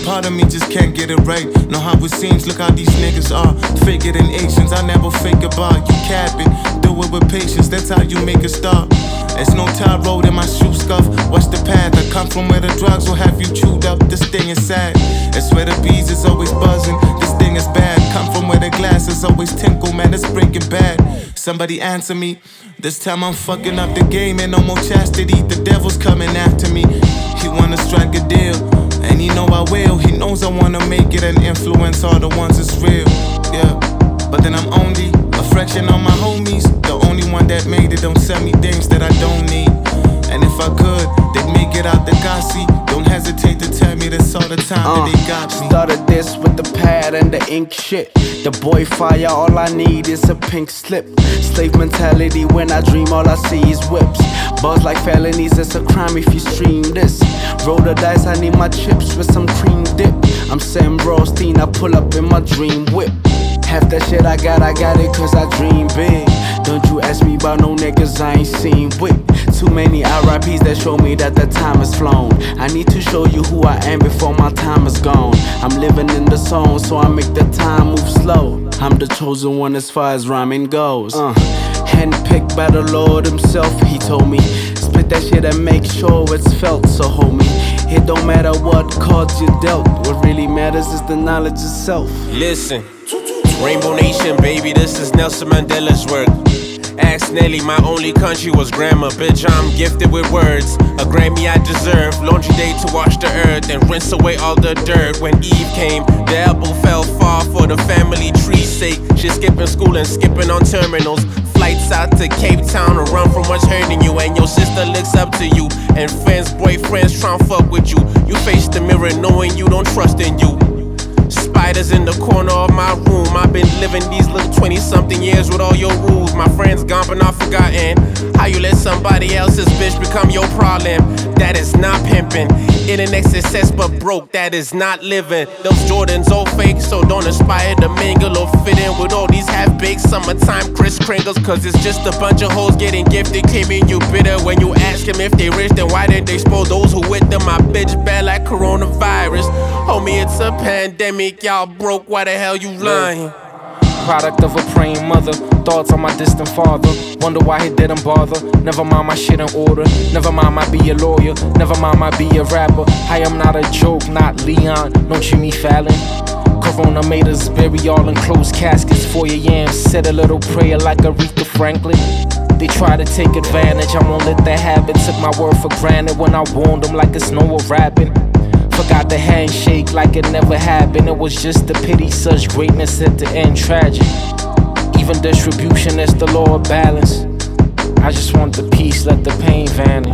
part of me just can't get it right. Know how it seems, look how these niggas are. Faker than Asians, I never fake a bar. You cap it, do it with patience, that's how you make a start. There's no tie road in my shoe scuff. What's the path? I come from where the drugs will have you chewed up. This thing is sad. That's where the bees is always buzzing. This thing is bad. Come from where the glass is always tinkle, man. It's breaking bad. Somebody answer me. This time I'm fucking up the game and no more chastity. The devil's coming after me. He wanna strike a deal, and he know I will. He knows I wanna make it and influence all the ones that's real. Yeah, but then I'm only a fraction of my homies. The only one that made it don't sell me things that I don't need. And if I could, they'd make it out the Gossy. Don't hesitate to tell me this all the time that they got me. Started this with the pad and the ink shit. The boy fire, all I need is a pink slip. Slave mentality, when I dream all I see is whips. Buzz like felonies, it's a crime if you stream this. Roll the dice, I need my chips with some cream dip. I'm Sam Rothstein, I pull up in my dream whip. Half that shit I got it cause I dream big. Don't you ask me about no niggas I ain't seen with. Too many RIPs that show me that the time has flown. I need to show you who I am before my time is gone. I'm living in the zone, so I make the time move slow. I'm the chosen one as far as rhyming goes. Handpicked by the Lord himself, he told me. Split that shit and make sure it's felt, so homie. It don't matter what cards you dealt. What really matters is the knowledge itself. Listen, Rainbow Nation, baby, this is Nelson Mandela's work. Ask Nelly, my only country was grammar. Bitch, I'm gifted with words. A Grammy I deserve. Laundry day to wash the earth and rinse away all the dirt. When Eve came, the apple fell far for the family tree's sake. She's skipping school and skipping on terminals. Flights out to Cape Town to run from what's hurting you. And your sister looks up to you. And friends, boyfriends tryna fuck with you. You face the mirror knowing you don't trust in you. Spiders in the corner of my room. I've been living these little 20-something years with all your rules. My friends gone but not forgotten. How you let somebody else's bitch become your problem? That is not pimping. Internet success but broke, that is not living. Those Jordans all fake, so don't aspire to mingle or fit in with all these half-baked summertime Kris Kringles. Cause it's just a bunch of hoes getting gifted, keeping you bitter. When you ask them if they rich, then why didn't they spoil those who with them? My bitch bad like coronavirus. Homie, it's a pandemic, y'all broke, why the hell you lying? Product of a praying mother, thoughts on my distant father. Wonder why he didn't bother. Never mind my shit in order. Never mind I be a lawyer. Never mind I be a rapper. I am not a joke, not Leon, no Jimmy Fallon. Corona made us bury all in closed caskets. 4 a.m. said a little prayer like Aretha Franklin. They try to take advantage, I won't let that happen. Took my word for granted when I warned them like it's Noah rapping. Forgot the handshake like it never happened. It was just a pity, such greatness at the end tragic. Even distribution is the law of balance. I just want the peace, let the pain vanish.